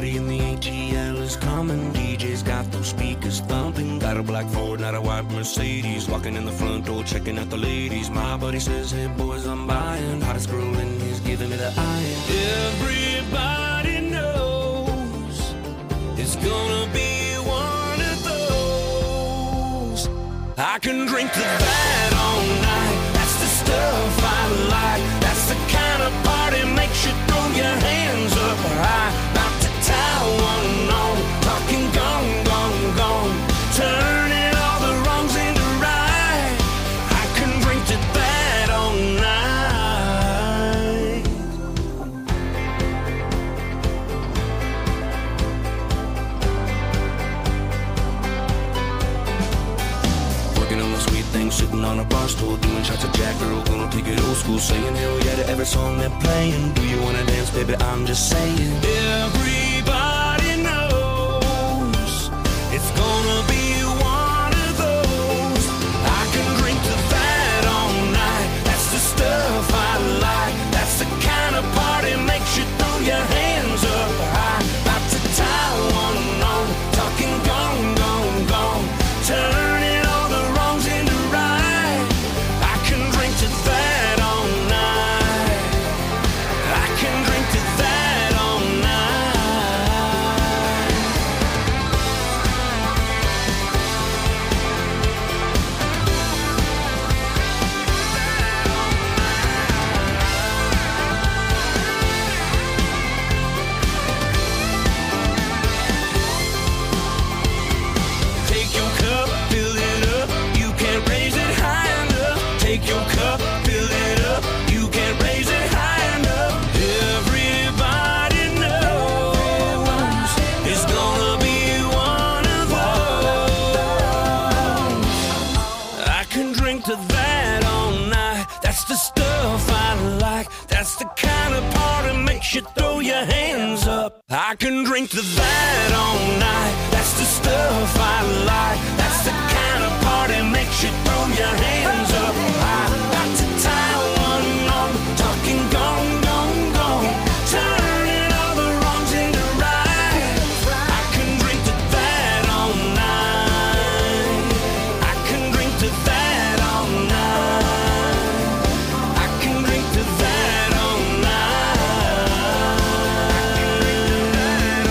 Everybody in the ATL is coming. DJ's got those speakers thumping. Got a black Ford, not a white Mercedes. Walking in the front door, checking out the ladies. My buddy says, hey boys, I'm buying. Hottest girl in he's giving me the iron. Everybody knows it's gonna be one of those. I can drink to that all night. That's the stuff I like. That's the kind of party makes you throw your hands up high. About to tie one on, talking gone, gone, gone, turning all the wrongs into right. I can drink to that all night. Working on the sweet thing, sitting on a bar stool, doing shots of Jack, girl, gonna take it old school, saying hell yeah to every song they're playing. Do you wanna dance, baby? I'm just saying. Everybody knows it's gonna be one of those. I can drink to that all night. That's the stuff I like. That's the kind of party makes you throw your hands up high. About to tie one on, talking gone, gone, gone, turning all the wrongs into right. I can drink to that all night. I can drink to that all night. Take your cup, fill it up. You can't raise it high enough. Take your cup, fill it up. You can't raise it high enough. Everybody knows it's gonna be one of those. I can drink to that all night. That's the stuff I like. That's the kind of party makes you throw your hands up. I can drink to that all night. That's the stuff I like. That's the kind of party makes you throw your hands up. I got to tie one on, talking gone, gone, gone, turning all the wrongs into right. I can drink to that all night. I can drink to that all night. I can drink to that all night.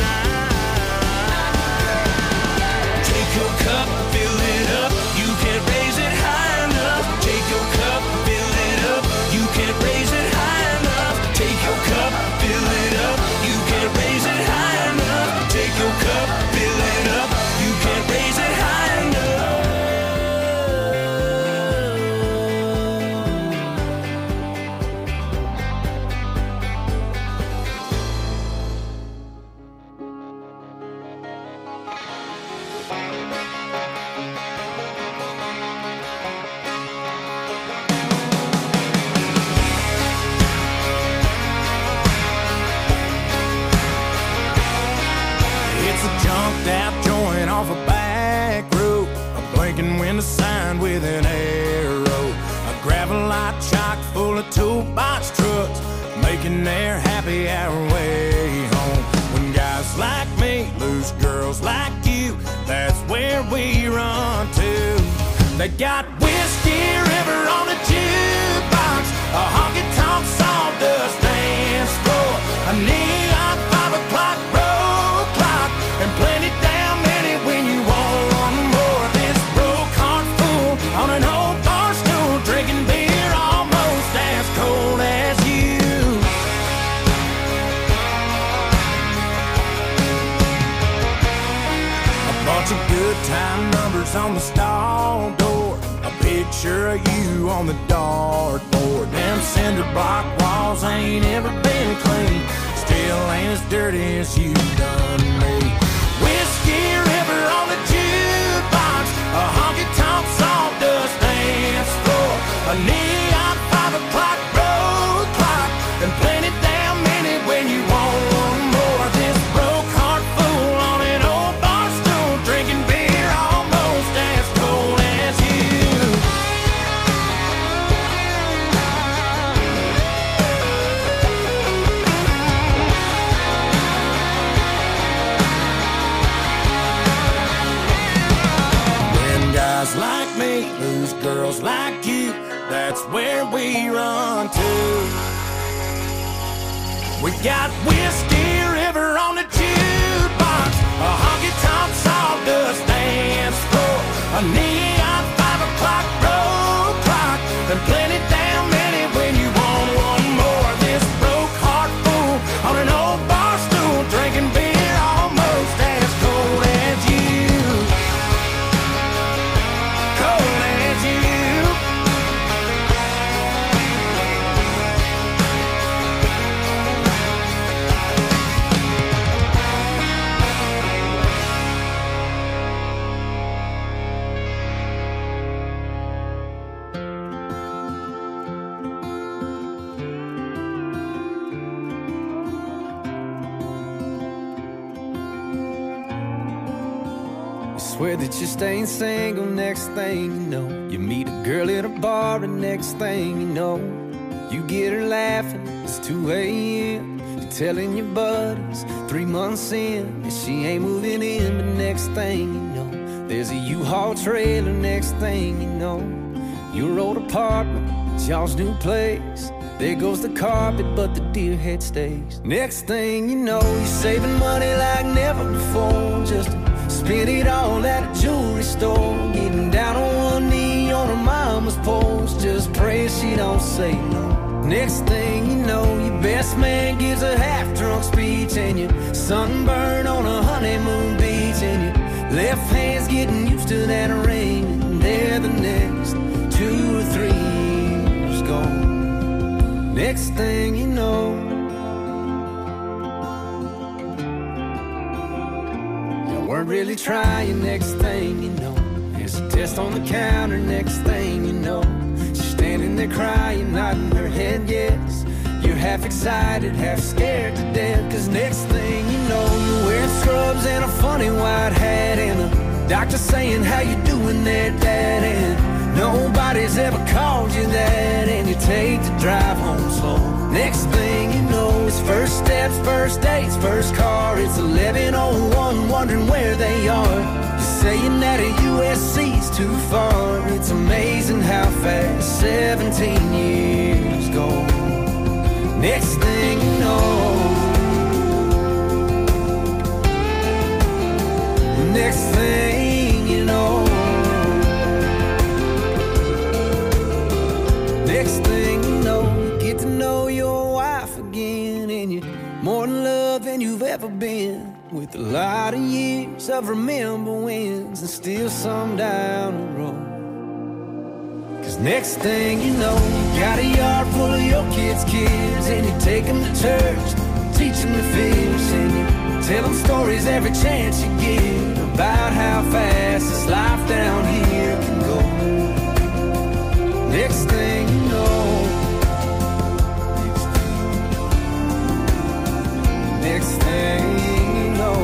Take your cup, fill it up. You can't raise it high enough. Take your cup, fill it up. You can't raise it high enough. Take your cup, fill it up. You can't raise it high enough. Take your cup, fill it up. You can't raise it high enough. It's a junked out joint off a back road, a blinking window sign with an arrow, a gravel-lot chock full of toolbox trucks, making their happy hour way home. When guys like me lose girls like you, that's where we run to. They got Whiskey River on the jukebox, a honky-tonk sawdust dance floor, a neon 5 o'clock road clock, and plenty damn many when you want more. This broke heart fool on an old bar stool, drinking beer almost as cold as you. A bunch of good time numbers on the stall door, a picture of you on the dartboard. Them cinder block walls ain't ever been clean, still ain't as dirty as you done me. Whiskey River on the jukebox, a honky-tonk sawdust dance floor, a neon 5 o'clock road clock, and plenty damn many when you want more. This broke heart fool on an old bar stool, drinking beer almost as cold as you. where we run to. We got Whiskey River on the jukebox, a honky-tonk sawdust dance floor, a neon 5 o'clock road clock, and plenty damn many when you want one more. This broke heart fool on an old bar stool, drinking beer almost as cold as you. Cold as you. Swear that you're staying single, next thing you know, you meet a girl at a bar, and next thing you know, you get her laughing, it's 2 a.m. You're telling your buddies 3 months in that she ain't moving in, but next thing you know, there's a U-Haul trailer, next thing you know, your old apartment, it's y'all's new place. There goes the carpet, but the deer head stays. Next thing you know, you're saving money like never before, just spend it all at a jewelry store, getting down on one knee on her mama's porch, just pray she don't say no. Next thing you know, your best man gives a half-drunk speech, and you're sunburned on a honeymoon beach, and your left hand's getting used to that ring, and there the next 2 or 3 years gone. Next thing you know, weren't really trying, next thing you know, there's a test on the counter, next thing you know, she's standing there crying, nodding her head yes. You're half excited, half scared to death, cause next thing you know, you're wearing scrubs and a funny white hat, and the doctor saying, how you doing there, Dad? And nobody's ever called you that, and you take the drive home slow. Next thing you know, it's first steps, first dates, first car. It's 11:01, wondering where they are. You're saying that a USC's too far. It's amazing how fast 17 years go. Next thing you know, next thing you know, next thing you know, you get to know your wife again, and you're more in love than you've ever been, with a lot of years of remember wins and still some down the road. Cause next thing you know, you got a yard full of your kids' kids, and you take them to church, teach them to fish, and you tell them stories every chance you get about how fast this life down here can go. Next thing you know, next thing you know,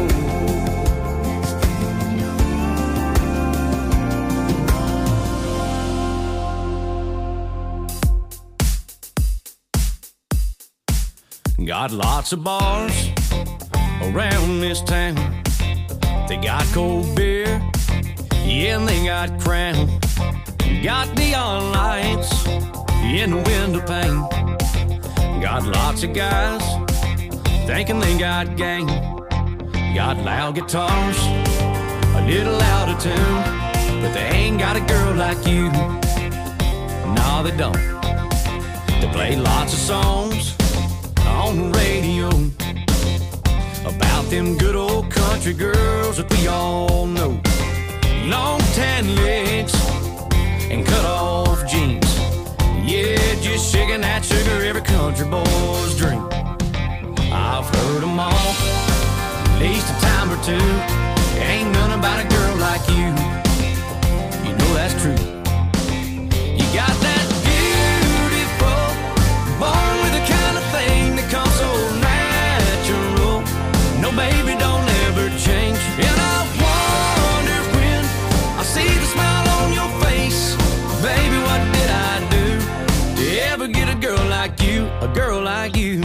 got lots of bars around this town. They got cold beer, yeah, and they got Crown. Got neon lights in the window pane. Got lots of guys thinking they got game. Got loud guitars, a little out of tune, but they ain't got a girl like you. No, they don't. They play lots of songs on the radio about them good old country girls that we all know. Long tan legs and cut off jeans, yeah, just shaking that sugar every country boy's dream. I've heard them all, at least a time or two. Ain't none about a girl like you. You know that's true. You got that beautiful, born with the kind of thing that comes so natural. No, baby, don't ever change. And I wonder when I see the smile on your face, baby, what did I do to ever get a girl like you, a girl like you?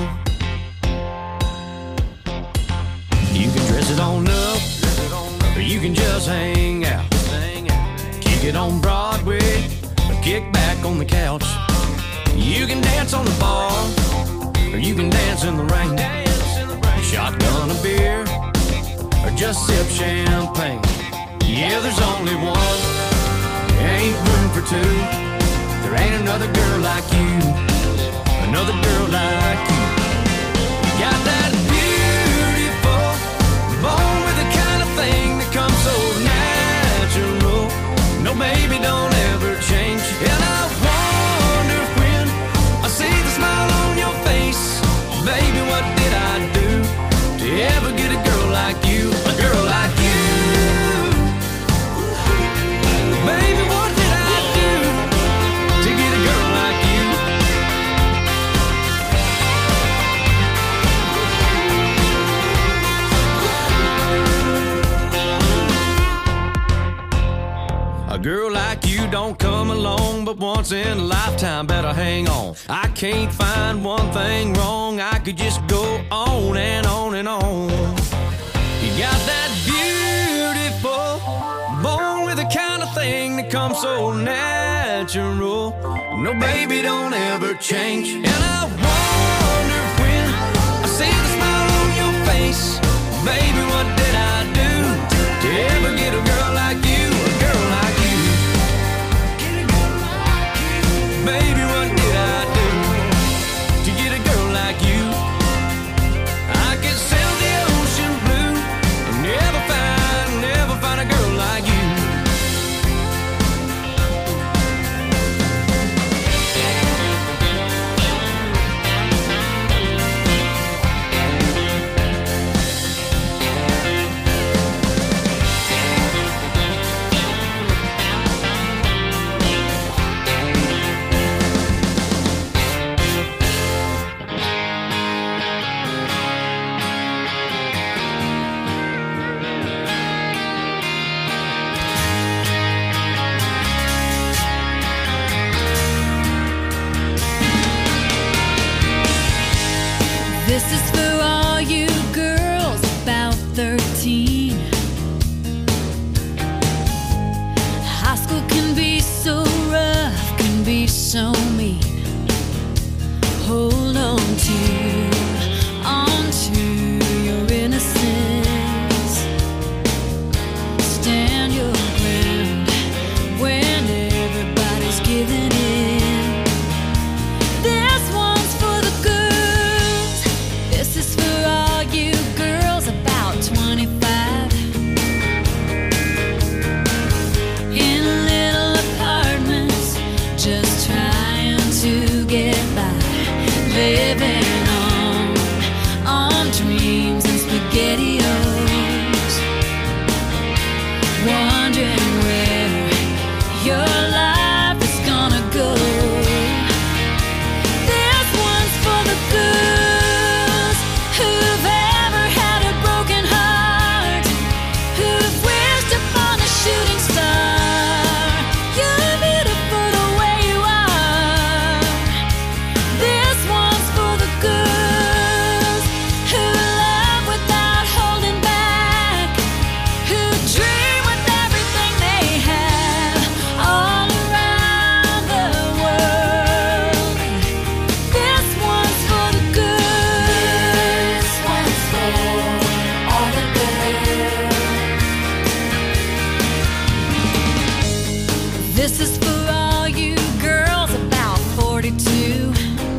You can dress it on up, or you can just hang out. Kick it on Broadway, or kick back on the couch. in the rain, shotgun a beer, or just sip champagne. Yeah, there's only one, ain't room for two. There ain't another girl like you, another girl like you. Got that beautiful, born with the kind of thing that comes so natural. No, baby, don't ever change. And I wonder when I see the smile on your face, baby, what did I do to ever get a girl like you, a girl like you? Baby, what did I do to get a girl like you? A girl like you don't come along but once in a lifetime, better hang on. I can't find one thing wrong, I could just go on and on and on. You got that beautiful, born with the kind of thing that comes so natural. No, baby, don't ever change. And I wonder when I see the smile on your face, baby, what did I do to ever get a girl like you, a girl like you? Baby, what did I do to get a girl like you? I could sail the ocean blue and never find a girl like you. This is for all you girls about 13. High school can be so rough, can be so mean. Hold on to your innocence. Stand your ground when everybody's giving in. This one's for the girls. This is for all you girls about 25. In little apartments, just trying to get by. Living on dreams and SpaghettiOs. Wondering where your life is gonna go. This one's for the girls who've ever had a broken heart, who've wished upon a shooting star. You're beautiful the way you are. This one's for the girls who love without holding back, who dream with everything they have all around the world. This one's for the girls. This one's for all the girls. This is for all you girls about 42.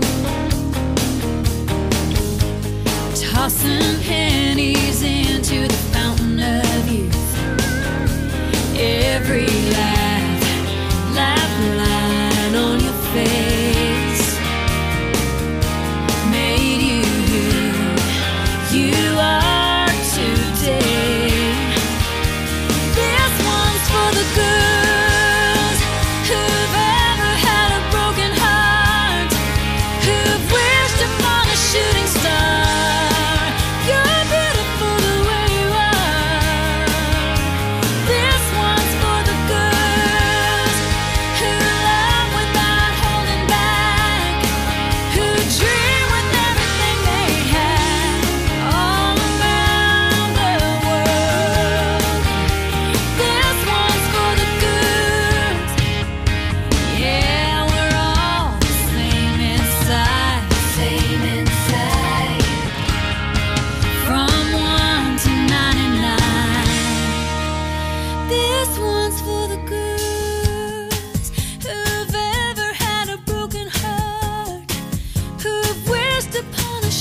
Tossing pennies into the fountain of youth. Every laugh line on your face made you who you are today. This one's for the girls who've ever had a broken heart, who've wished upon a shooting star.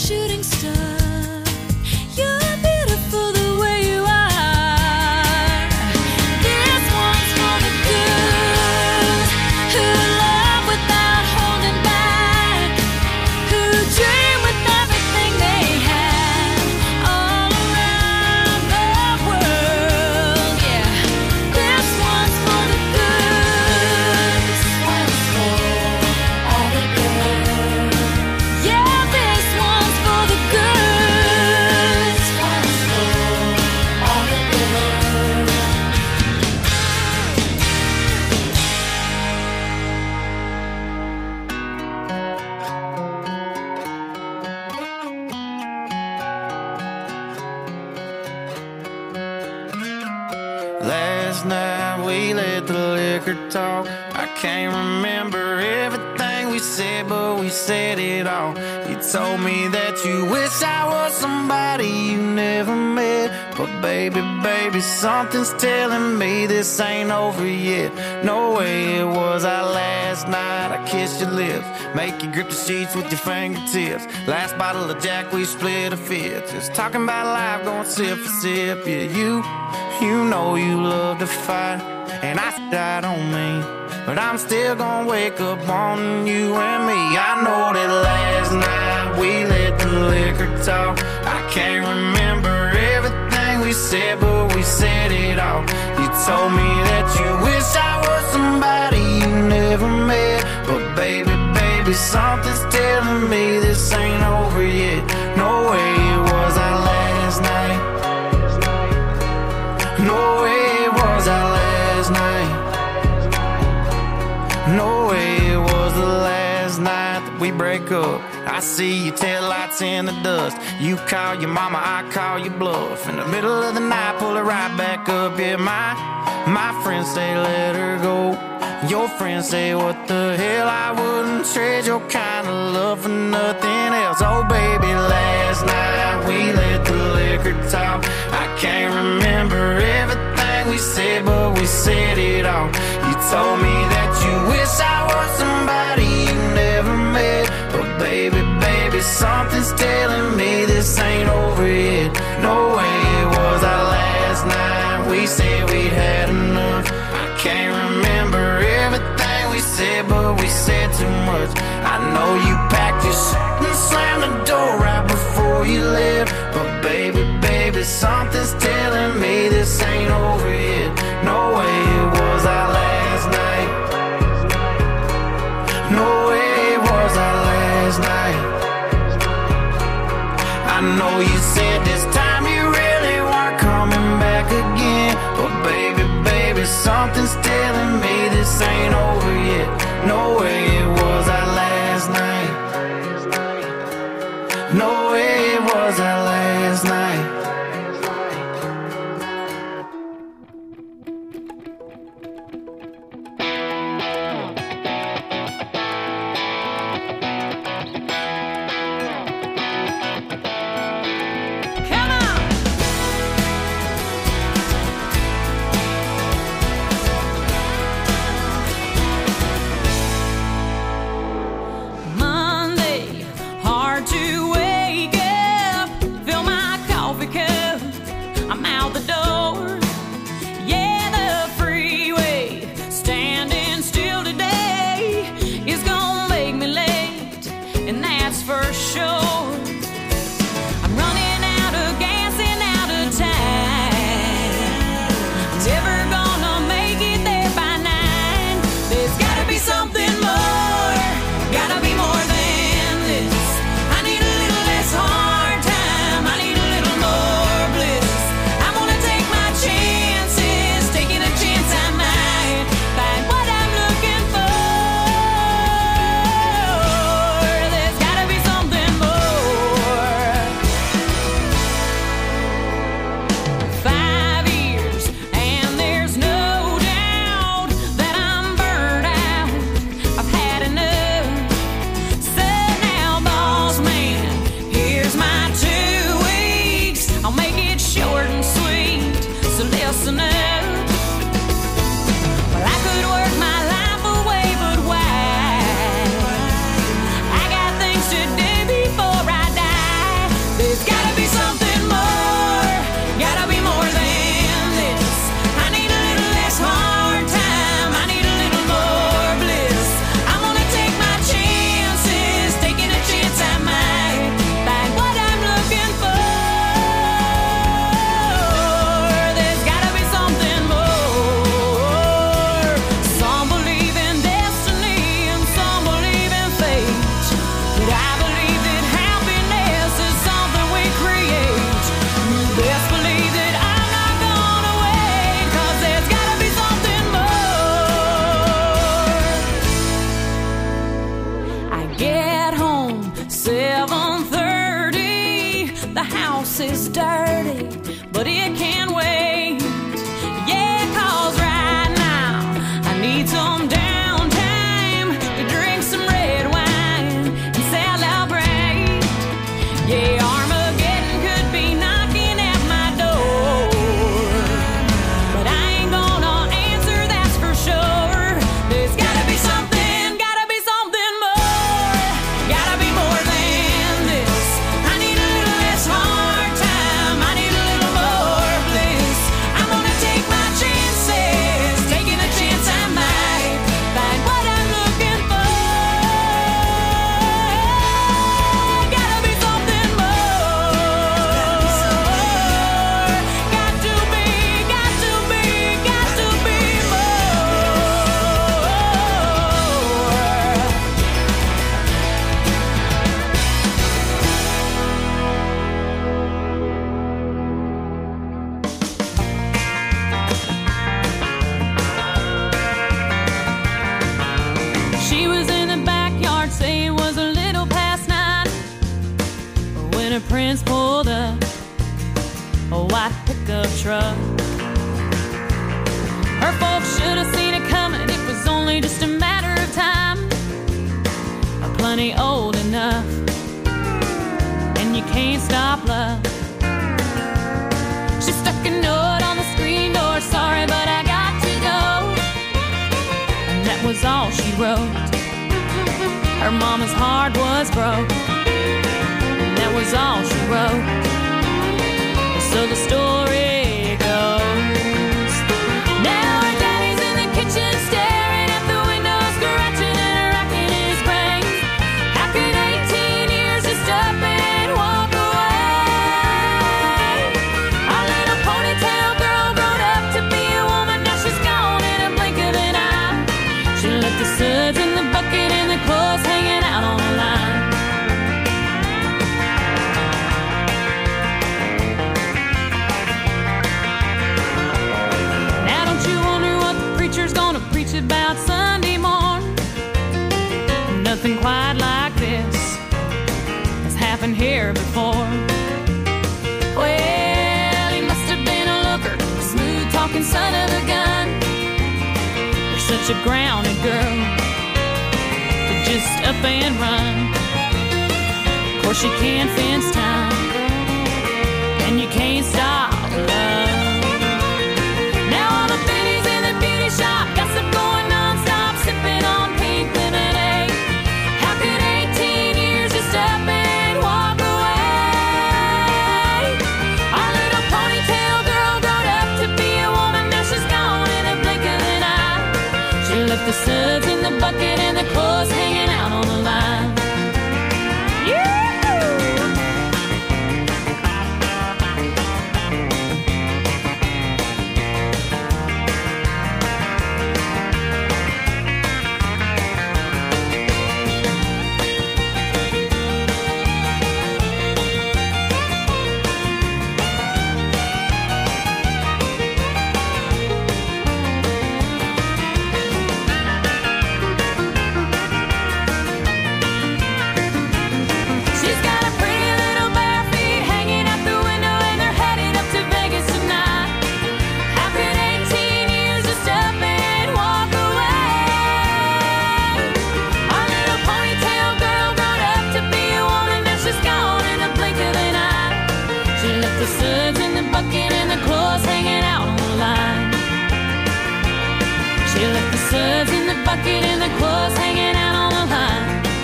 shooting star. You're beautiful the way you are. This one's for the good, who love without holding back, who dream with everything they have, all around the world. Yeah, this one's for the good. This one's for all the good. Yeah, this one's for the good. This one's for all the good. Last night we let the liquor talk. I can't remember everything we said, but we said it all. You told me that you wish I was somebody you never met. But baby, baby, something's telling me this ain't over yet. No way it was our last night. I kissed your lips, make you grip the sheets with your fingertips. Last bottle of Jack, we split a fifth. Just talking about life, going sip for sip. Yeah, you know you love to fight, and I don't mean, but I'm still gonna wake up on you and me. I know that last night we let the liquor talk. I can't remember everything we said, but we said it all. You told me that you wish I was somebody you never met. But baby, baby, something's telling me this ain't over yet. No way it was our last night. No way it was our last night. No way it was the last night that we break up. I see your taillights in the dust. You call your mama, I call your bluff. In the middle of the night, pull her right back up. Yeah, my friends say let her go. Your friends say what the hell, I wouldn't trade your kind of love for nothing else. Oh baby, last night we let the liquor talk. I can't remember everything we said, but we said it all. You told me that you wish I was somebody you never met. But baby, baby, something's telling me this ain't over yet. No way it was our last night. We said we'd had enough. I can't remember everything we said, but we said too much. I know you packed your shit and slammed the door right before you left. But baby, baby, something's telling me this ain't over yet. No way it was our last night. No way it was our last night. I know you said this time you really weren't coming back again. But baby, baby, something's telling me this ain't over yet. No way it was our last night. No way it was our last night. is dirty, but it can wait. Yeah, 'cause right now I need some downtime to drink some red wine and celebrate. Yeah, Armageddon could be knocking at my door, but I ain't gonna answer, that's for sure. There's gotta be something more, gotta be more than this. I need a little less hard time, I need a little more bliss. I'm gonna take my chances, taking a chance I might find what I'm looking for. Gotta be something more. Got to be She was in the backyard, saying it was a little past 9 when her prince pulled up a white pickup truck. Her folks should have seen it coming, it was only just a matter of time. Plenty old enough, and you can't stop love. She stuck a note on the screen door, sorry but I got to go. And that was all she wrote. Her mama's heart was broke, and that was all she wrote. So the story goes. Now her daddy's in the kitchen staring at the window, scratching and racking his brain. How could 18 years just up and walk away? Our little ponytail girl grown up to be a woman, now she's gone in a blink of an eye. She left the suds in the bucket and the clothes hanging out on the line. Now don't you wonder what the preacher's gonna preach about Sunday morn? Nothing quite like this has happened here before. Well, he must have been a looker, a smooth-talking son of a gun. You're such a grounded girl to just up and run. Of course you can't fence time, and you can't stop love. Now all the pennies in the beauty shop, gossip going non-stop, sipping on pink lemonade. How could 18 years just up and walk away? Our little ponytail girl grown up to be a woman, now she's gone in a blink of an eye. She left the suds in the bucket and the clothes hanging out on the line. She's got a pretty little bare feet hanging out the window, and they're headed up to Vegas tonight. How could 18 years just up and walk away? Our little ponytail girl grown up to be a woman, now she's gone in a blink of an eye. She left the suds in the bucket and the clothes hanging out on the line. She left the suds in the bucket and the clothes hanging out on the line.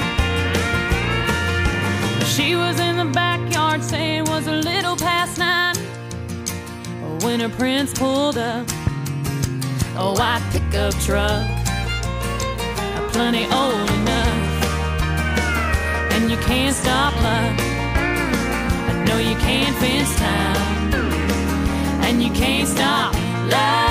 She was in the backyard, saying it was a little past 9 when her prince pulled up a white pickup truck, plenty old enough, and you can't stop love. I know you can't fence time, and you can't stop love.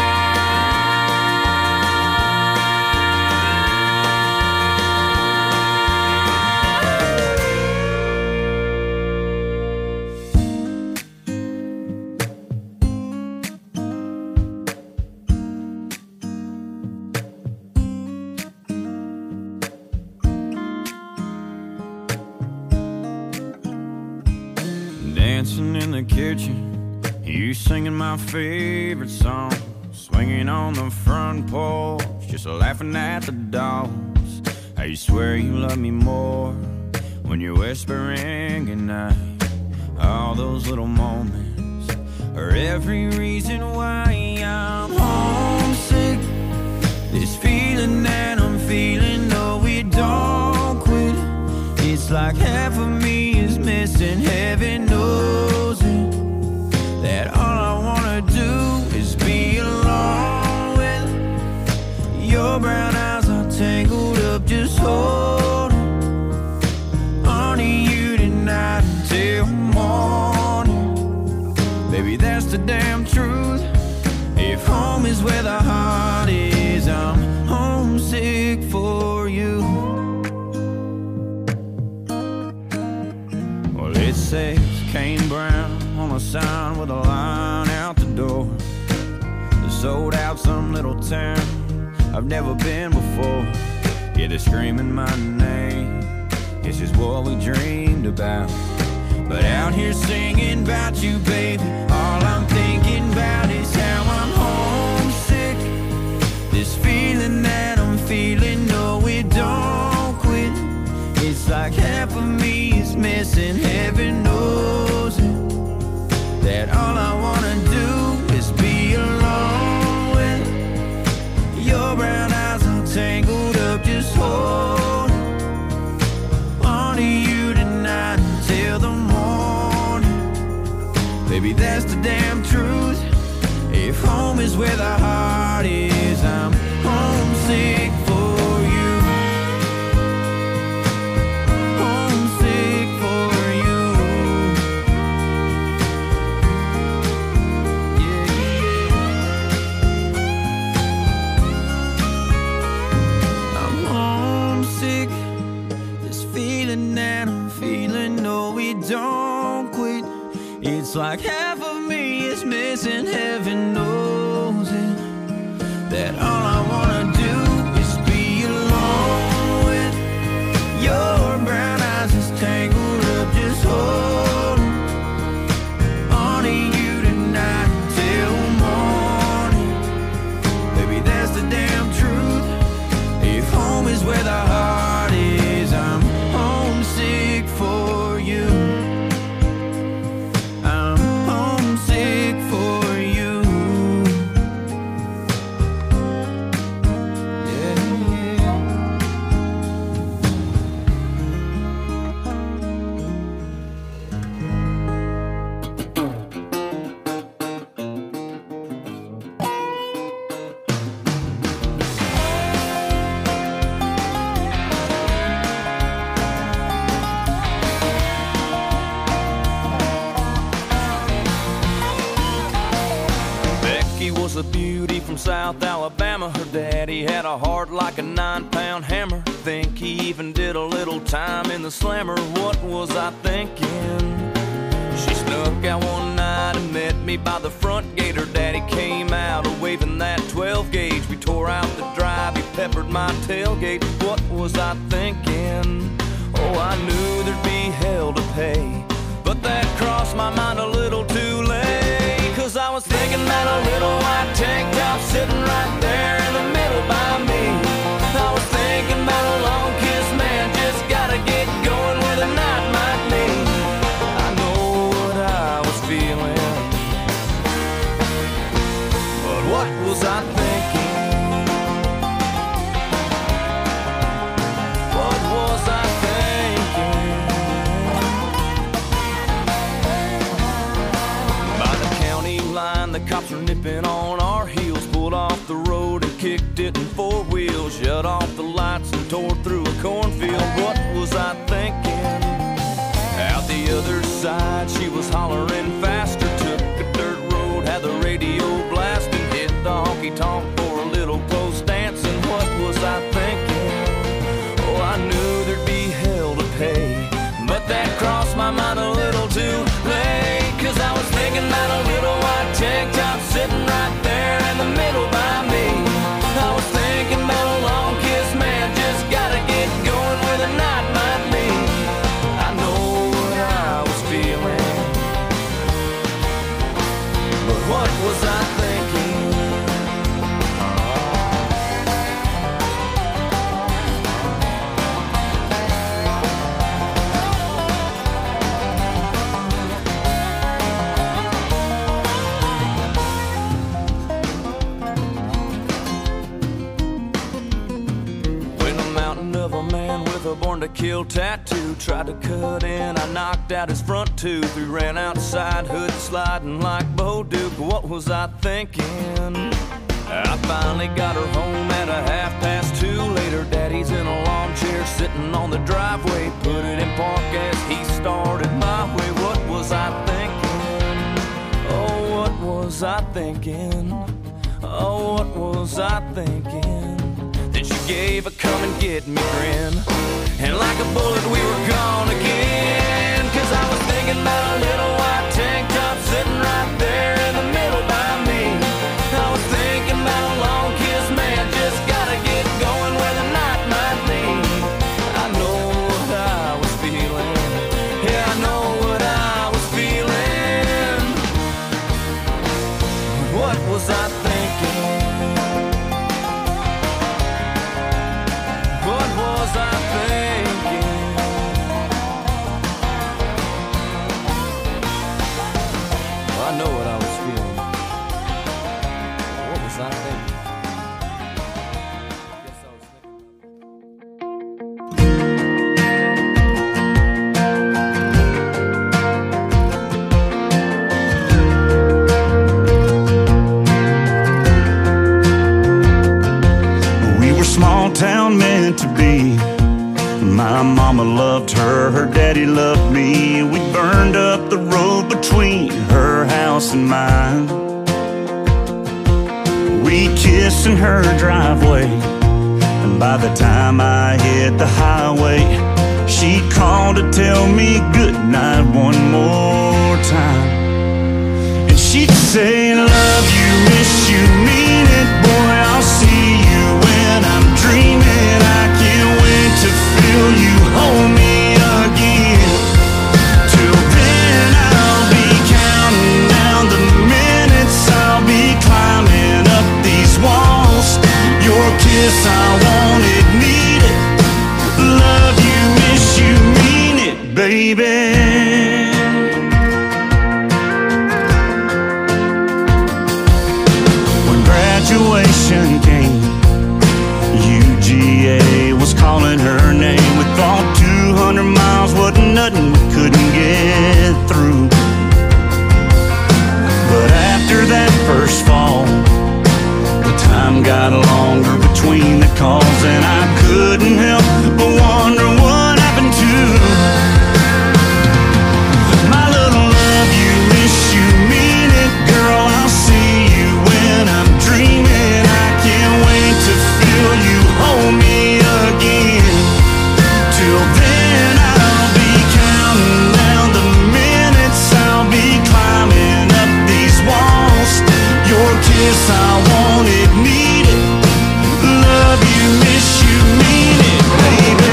dancing in the kitchen, you singing my favorite song, swinging on the front porch, just laughing at the dogs. I swear you love me more when you're whispering goodnight. All those little moments are every reason why I'm homesick. This feeling that I'm feeling, no, we don't quit. It's like half of me is missing, heaven knows it. That all I wanna do is be alone with your brown eyes are tangled up, just holding on to you tonight until morning. Baby, that's the damn truth. If home is where the heart is, I'm homesick for you. Well, it says Kane Brown on a sign with a line out the door. They sold out some little town I've never been before. Yeah, they're screaming my name. This is what we dreamed about. But out here singing about you, baby, all I'm thinking about is how I'm homesick. This feeling that I'm feeling, no, it don't quit. It's like half of me is missing, heaven knows it. That all I wanna do is be alone with your brown eyes all tangled up, just hold on to you tonight until the morning. Baby, that's the damn truth. If home is where the heart is, I'm homesick for you. Homesick for you. Yeah, yeah. I'm homesick. This feeling that I'm feeling, no, we don't quit. It's like half of me is missing, heaven knows it. That all I wanna do is be alone with your brown eyes just tangled up, just holding on to you tonight until morning. Baby, that's the damn truth. If home is where the heart is, I'm homesick for you. I'm homesick for you. Yeah, yeah. Becky was a beauty from South Alabama. Her daddy had a heart like a 9-pound hammer. Think he even did a little time in the slammer. What was I thinking? She snuck out one night and met me by the front gate. Her daddy came out waving that 12 gauge. We tore out the drive, he peppered my tailgate. What was I thinking? Oh, I knew there'd be hell to pay, but that crossed my mind a little too late. Cause I was thinking that a little white tank top sitting right there in the middle by me. I was thinking about a long kiss, man, just gotta get going with a night like me. I know what I was feeling, but what was I thinking? What was I thinking? By the county line, the cops were nipping on our heels. Pulled off the road and kicked it in 4 wheels. Shut off the lights and tore through a cornfield. What was I thinking? Out the other side, she was hollering faster. Took a dirt road, had the radio blasting. Hit the honky-tonk for a little close dancing. What was I thinking? Oh, I knew there'd be hell to pay, but that crossed my mind a little too late. Cause I was thinking about a little white tank top sitting right there in the middle by me. I was thinking about little tattoo. Tried to cut in, I knocked out his front tooth. We ran outside, hood sliding like Bo Duke. What was I thinking? I finally got her home at 2:30. Later, Daddy's in a lawn chair sitting on the driveway. Put it in park as he started my way. What was I thinking? Oh, what was I thinking? Oh, what was I thinking? Then she gave a come and get me grin, and like a bullet we were gone again. Cause I was thinking about a little white tank top sitting right there in the middle by me. I was thinking about a long kiss, man, just gotta get going where the night might lead. I know what I was feeling, yeah, I know what I was feeling. What was I thinking? What was I thinking? I know what I was feeling. What was I thinking? I guess I was thinking. We were small town meant to be. My mama loved her, her daddy loved me. We burned up the road between her house and mine. We kissed in her driveway, and by the time I hit the highway, she called to tell me good night one more time. And she'd say, love you, miss you, mean it, boy, I'll see you when I'm dreaming. I can't wait to feel you hold me again. Till then I'll be counting down the minutes, I'll be climbing up these walls. Your kiss, I want it, need it. Love you, miss you, mean it, baby. Graduation came, UGA was calling her name. We thought 200 miles wasn't nothing we couldn't get through. But after that first fall, the time got longer between the calls, and I couldn't help but wonder what happened to my little love you, miss you, mean it, girl, I'll see you when I'm dreaming. I can't wait to feel you hold me again. Till then I'll be counting down the minutes, I'll be climbing up these walls. Your kiss, I want it, need it. Love you, miss you, mean it, baby.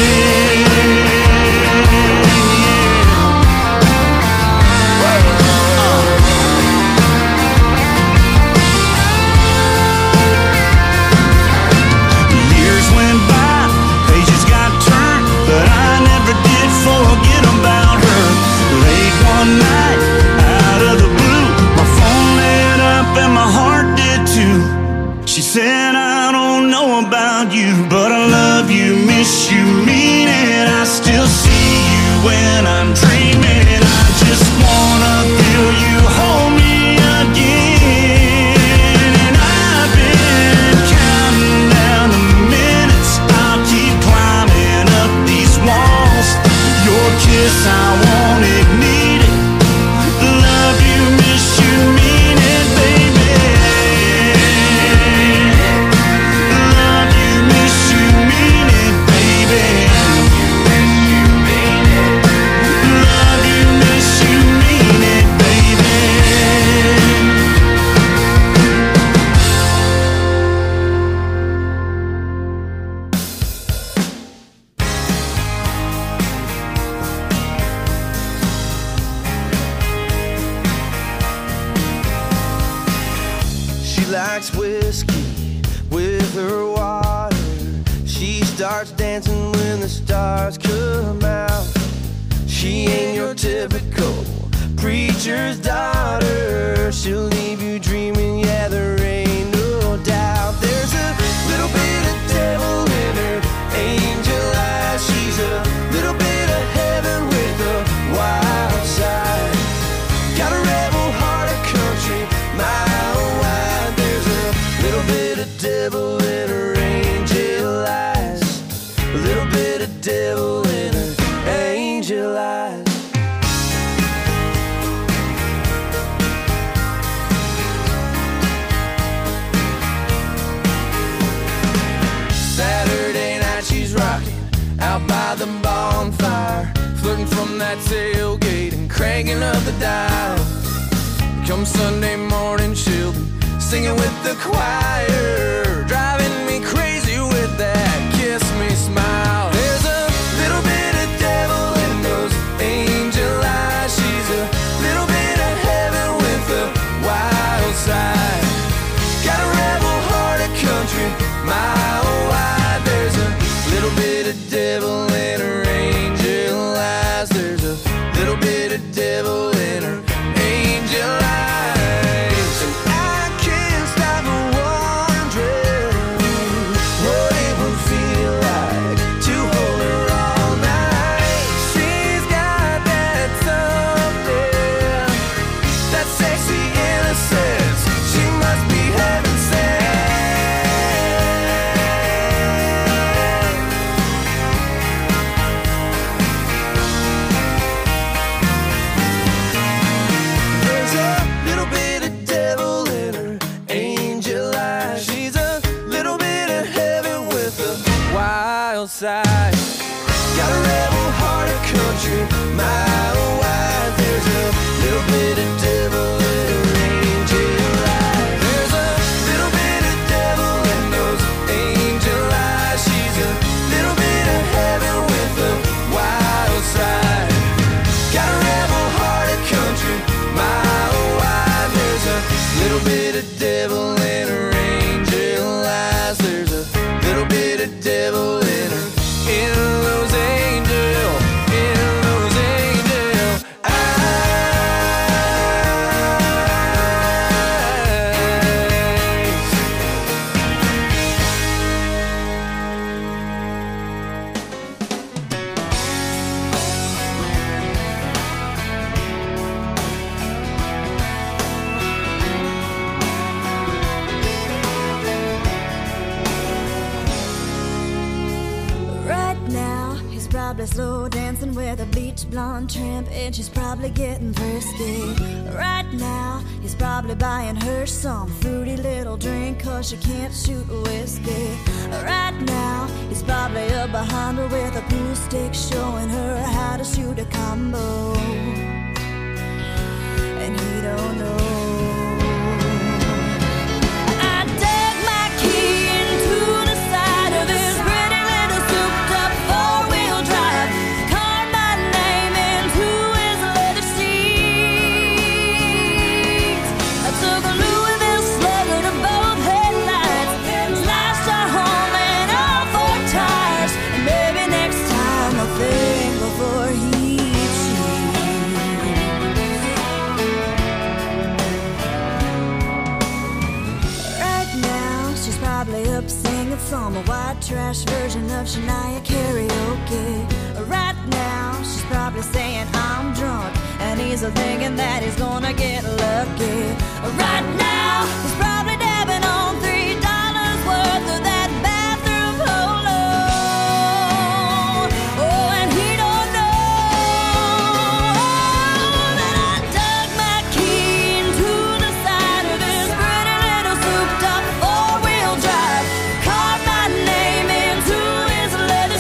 She said, I don't know about you, but I love you, miss you, mean it. I still see you when I'm dreaming. I just wanna feel you hold me again. And I've been counting down the minutes, I'll keep climbing up these walls. Your kiss, I want it, need it. Love you, miss you, mean it, baby. Whiskey with her water. She starts dancing when the stars come out. She ain't your typical preacher's daughter. She'll leave you dreaming, yeah, there ain't no doubt. There's a little bit of devil in her angel eyes. She's a riding from that tailgate and cranking up the dial. Come Sunday morning, she'll be singing with the choir, driving me crazy with that kiss me smile. There's a little bit of devil in those angel eyes. She's a little bit of heaven with a wild side. Got a rebel heart, a country mile wide. There's a little bit of devil in her angel eyes. There's a little bit of devil in her angel eyes. And I can't stop wondering what it would feel like to hold her all night. She's got that something, that sexy innocence. She must be heaven sent. There's a little bit of devil in her angel eyes. She's a little bit of heaven with a wild side. Got a rebel heart, a country mile wide. There's a little bit of devil in her angel eyes. There's a little bit of devil in those angel eyes. She's a little bit of heaven with a wild side. Got a rebel heart, a country mile wide. There's a little bit of devil in her angel eyes. There's a little bit of devil in her, in those angel Right now, he's probably slow dancing with a bleach blonde tramp, and she's probably getting frisky. Right now, he's probably buying her some fruity little drink, 'cause she can't shoot whiskey. Right now, he's probably up behind her with a pool stick, showing her how to shoot a combo. And he don't know. I dug my key into the side of his pretty little souped-up four-wheel drive, carved my name into his leather seats. I took a Louisville Slugger to both headlights, slashed our home and all four tires. And maybe next time I'll think before he cheats. Right now, she's probably up singing some white trash version of Shania karaoke. Right now, she's probably saying I'm drunk, and he's thinking that he's gonna get lucky. Right now, he's probably dabbing on $3 worth of that bathroom polo. Oh, and he don't know that I dug my key into the side of his pretty little souped-up four-wheel drive, carved my name into his leather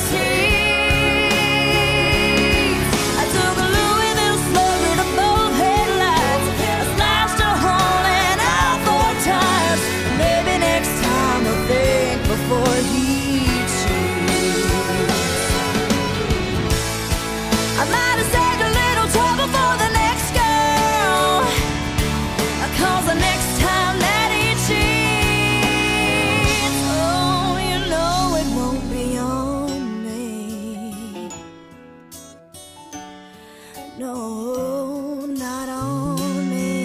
seats. I took a Louisville Slugger to both headlights, I slashed a hole in all four tires. Maybe next time I'll think before he cheats. I might have saved a little trouble for the next girl, 'cause the next time that he cheats, oh, you know it won't be on me. No, not on me.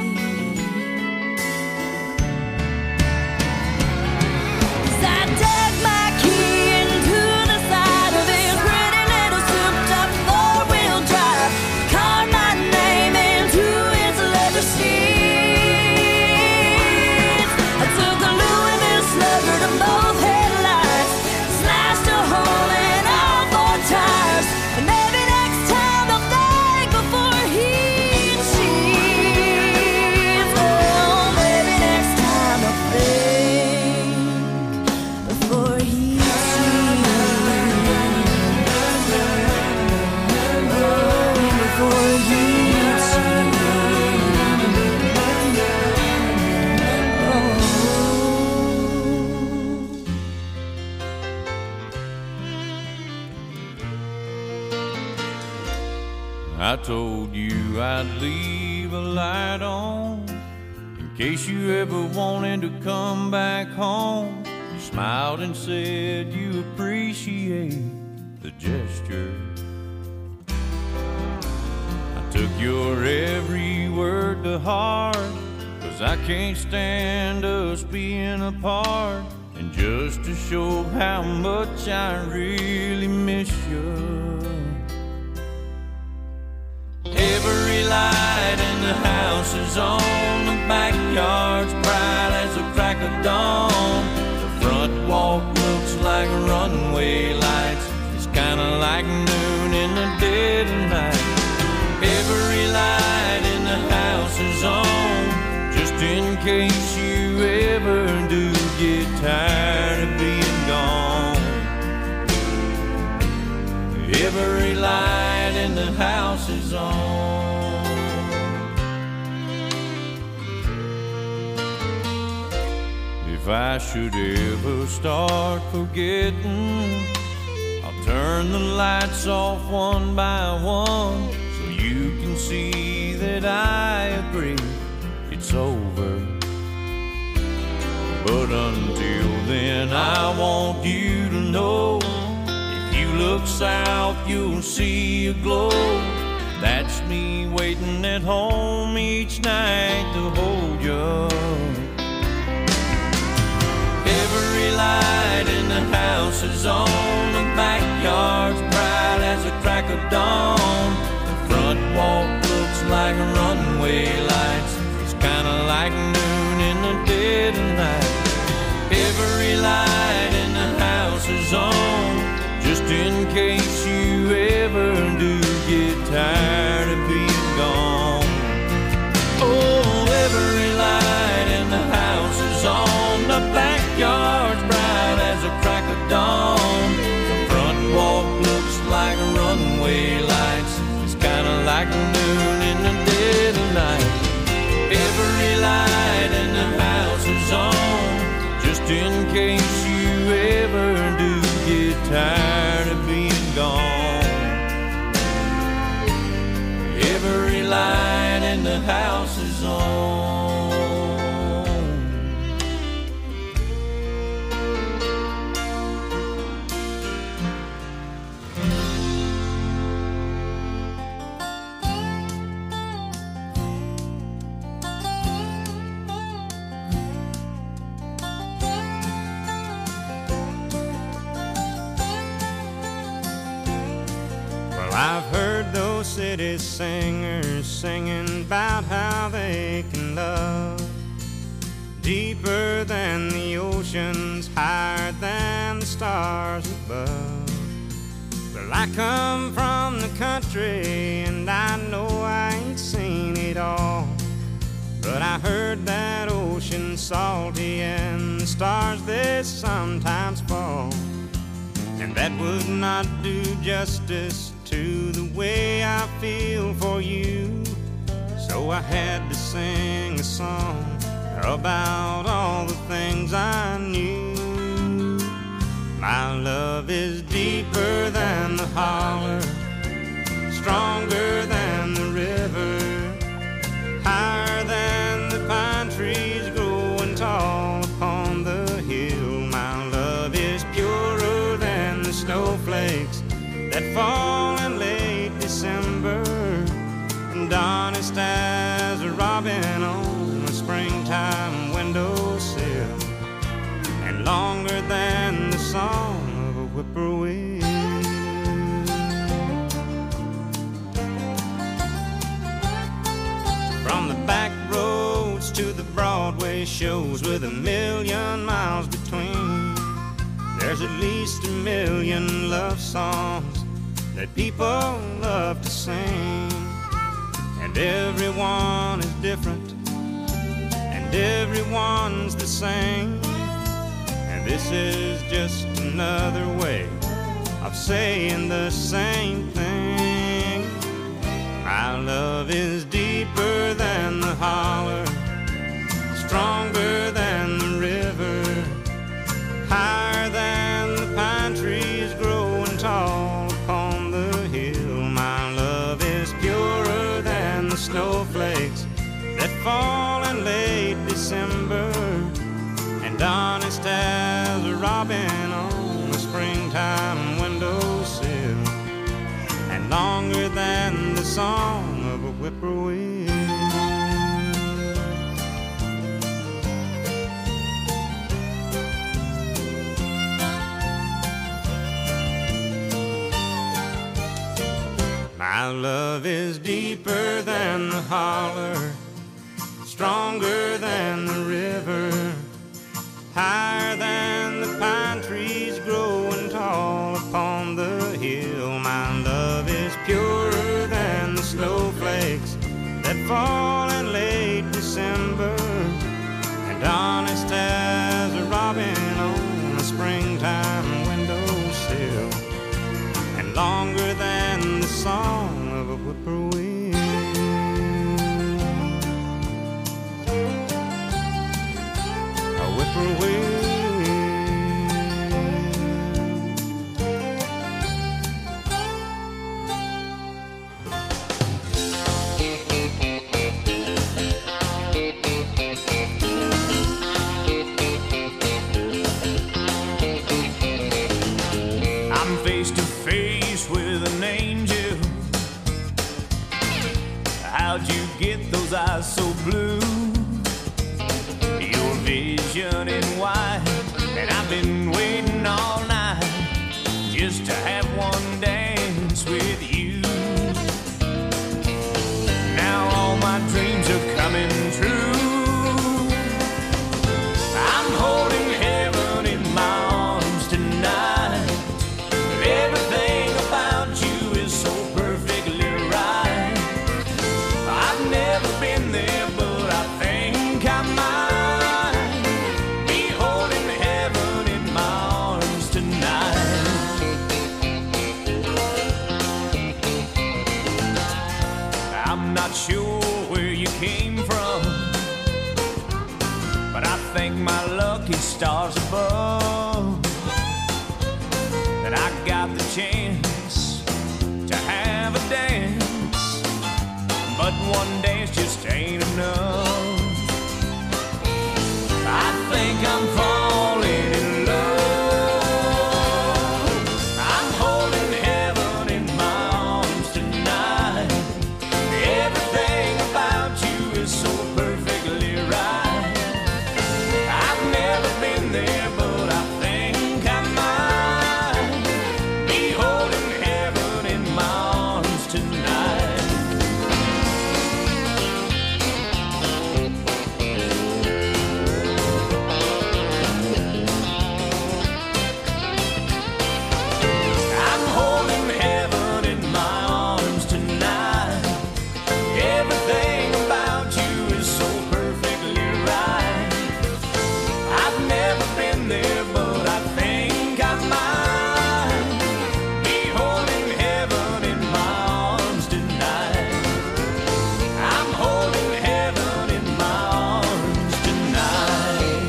'Cause I dug my key into the side of his pretty little souped-up four-wheel drive, carved my name into his leather seats. I took a Louisville Slugger to both headlights, slashed a hole in all four tires. And maybe next time I'll think before you'd see. I told you I'd leave a light on in case you ever wanted to come back home. You smiled and said you appreciate the gesture. I took your every word to heart, 'cause I can't stand us being apart. And just to show how much I really miss you, every light in the house is on, the backyard's bright as the crack of dawn. The front walk looks like runway lights, it's kinda like noon in the dead of night. Every light in the house is on, just in case you ever do get tired of being gone. Every light in the house is on. If I should ever start forgetting, I'll turn the lights off one by one, so you can see that I agree it's over. But until then, I want you to know, you look south, you'll see a glow. That's me waiting at home each night to hold you. Every light in the house is on, the backyard's bright as the crack of dawn. The front walk looks like runway lights, it's kinda like noon in the dead of night. Every light in the house is on, just in case you ever do get tired of being gone. Oh, every light in the house is on, the backyard's bright as the crack of dawn. The front walk looks like runway lights, it's kinda like noon in the dead of night. Every light in the house is on, just in case you ever do get tired of being gone. Every light in the house is on. I've heard those city singers singing about how they can love deeper than the oceans, higher than the stars above. Well, I come from the country and I know I ain't seen it all, but I heard that ocean's salty and the stars they sometimes fall, and that would not do justice to the way I feel for you. So I had to sing a song about all the things I knew. My love is deeper than the holler, stronger than the river, higher than the pine trees growing tall upon the hill. My love is purer than the snowflakes that fall in late December, and honest as a robin on a springtime windowsill, and longer than the song of a whippoorwill. From the back roads to the Broadway shows with 1,000,000 miles between, there's at least 1,000,000 love songs that people love to sing. And everyone is different, and everyone's the same. And this is just another way of saying the same thing. My love love is deeper than the holler, stronger than the river, higher than the pine trees growing tall upon the hill. My love is purer than the snowflakes that fall in late December, and honest as a robin on a springtime windowsill, and longer than the song of a whippoorwill. My love is deeper than the holler, stronger than the river, higher than the pine trees growing tall upon the hill. My love is purer than the snowflakes that fall in late December, and honest as a robin on a springtime windowsill, and longer than the song of a whippoorwill. A whippoorwill. I'm face to face with an angel. How'd you get those eyes so blue? Your vision in white, and I've been waiting all night just to have one dance with you. Now all my dreams are coming true. I'm holding heaven in my arms tonight. Everything about you is so perfectly right. I've never been there, but I think I might be holding heaven in my arms tonight. I'm not sure where you came from, but I thank my lucky stars above that I got the chance to have a dance. But one dance just ain't enough. I think I'm falling in love. I'm holding heaven in my arms tonight. Everything about you is so perfectly right. I've never been there, but I think I might be holding heaven in my arms tonight. I'm holding heaven in my arms tonight. Everything about you is so perfectly right. I've never been there, but I think I might be holding heaven in my arms tonight. I'm holding heaven in my arms tonight.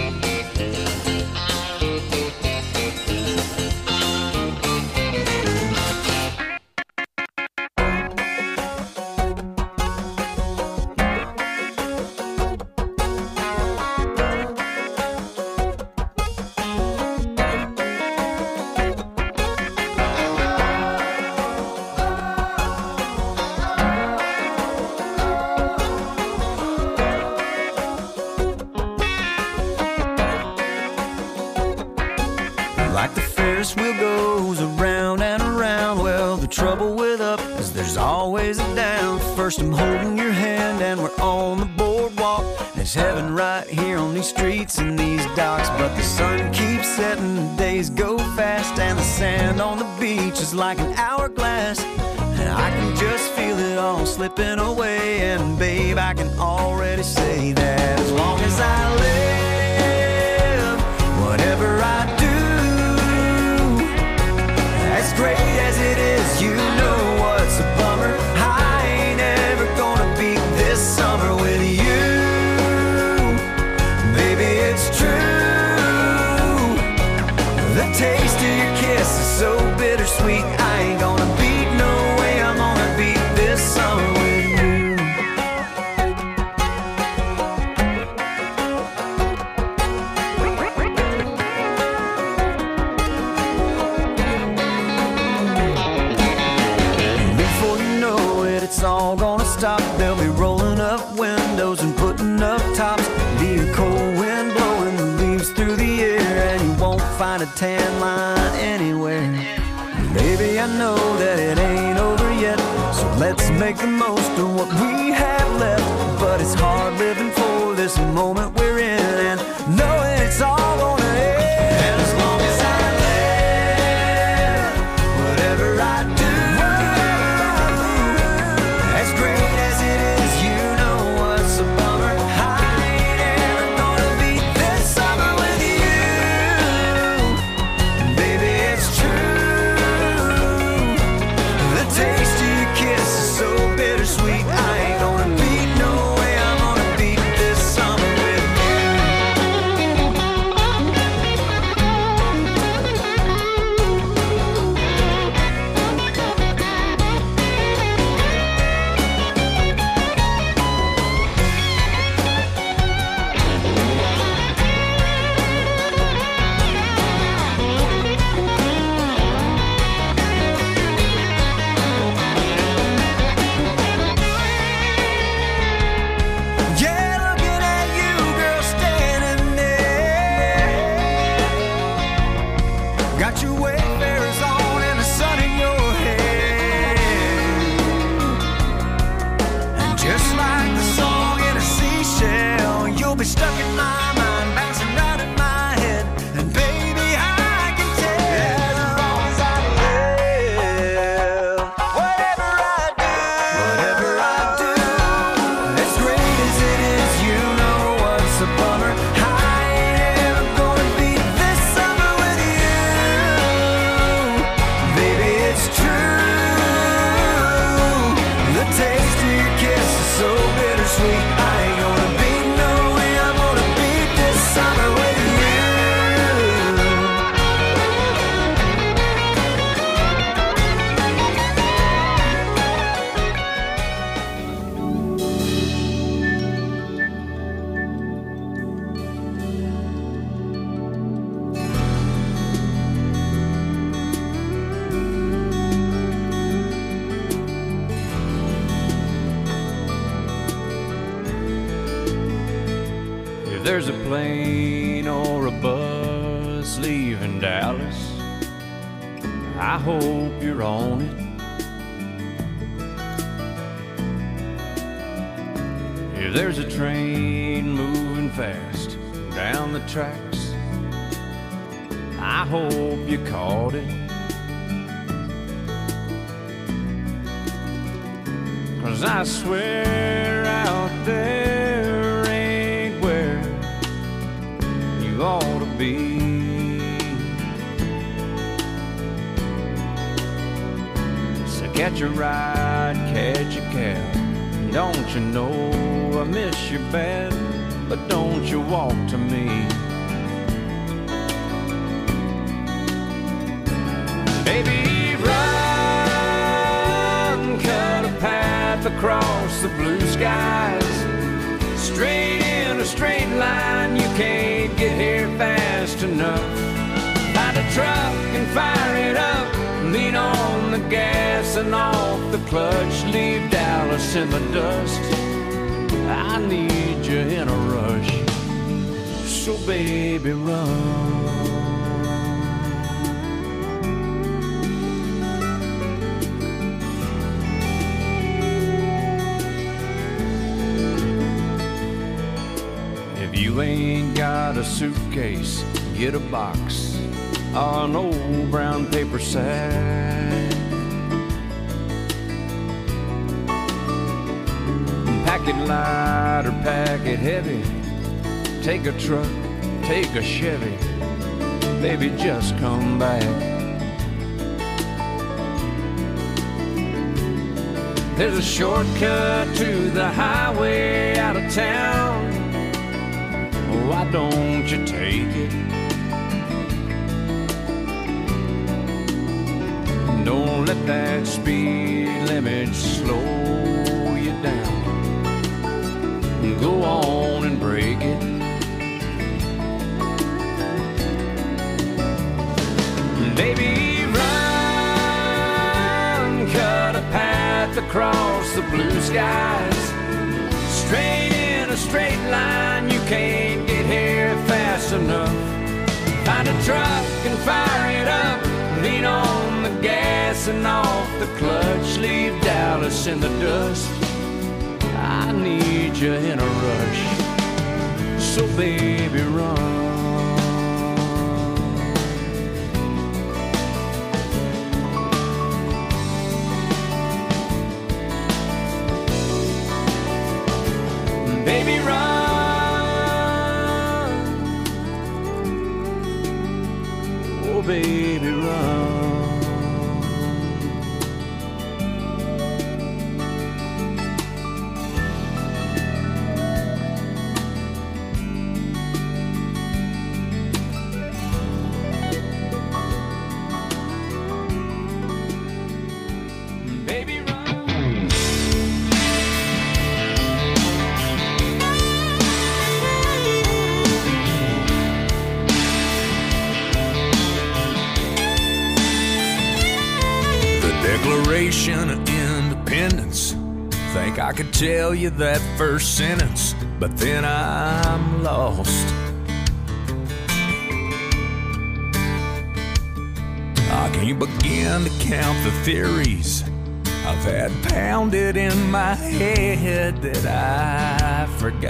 Like the Ferris wheel goes around and around. Well, the trouble with up is there's always a down. First I'm holding your hand and we're on the boardwalk. There's heaven right here on these streets and these docks. But the sun keeps setting, the days go fast, and the sand on the beach is like an hourglass. And I can just feel it all slipping away. And babe, I can already say that as long as I live, whatever I do, as great as it is, you know what's a bummer? I ain't ever stop. They'll be rolling up windows and putting up tops. Be a cold wind blowing the leaves through the air, and you won't find a tan line anywhere. Baby, I know that it ain't over yet, so let's make the most of what we have left. But it's hard living for this moment we're in, and knowing it's all gonna end. And as long as I live, whatever I do, as great as it is, you know what's a bummer. I ain't ever gonna beat this summer with you. Baby, it's true. The taste of your kiss is so bittersweet. I ain't gonna beat, no way I'm gonna beat this summer with you. Yeah, looking at you, girl, standing there. Got your Wayfarers on and the sun in your hair. And just like the song in a seashell, you'll be stuck in my mind, bouncing round in my head. And baby, I can tell, as long as I live, whatever I do, as great as it is, you know what's a bummer. I ain't ever gonna beat this summer with you. Baby, it's true. The taste of your kiss is so bittersweet. I ain't gonna beat, no way I'm gonna beat this summer with you. If there's a plane or a bus leaving Dallas, I hope you're on it. If there's a train moving fast down the tracks, I hope you caught it. 'Cause I swear out there ain't where you ought to be. So catch a ride, catch a cab. Don't you know I miss you bad, but don't you walk to me. Baby, run, cut a path across the blue skies. Straight in a straight line, you can't get here fast enough. Find a truck and fire it up, lean on the gas and off the clutch. Leave Dallas in the dust, I need you in a rush. So baby, run. If you ain't got a suitcase, get a box or an old brown paper sack. Pack it light or pack it heavy. Take a truck, take a Chevy. Baby, just come back. There's a shortcut to the highway out of town. Why don't you take it? Don't let that speed limit slow you down. Go on and break it. Baby, run, cut a path across the blue skies. Straight in a straight line, you can't get here fast enough. Find a truck and fire it up, lean on the gas and off the clutch. Leave Dallas in the dust, I need you in a rush. So baby, run. Baby, run. Oh, baby, run. Baby, run. Declaration of Independence. Think I could tell you that first sentence, but then I'm lost. I can't begin to count the theories I've had pounded in my head that I forgot.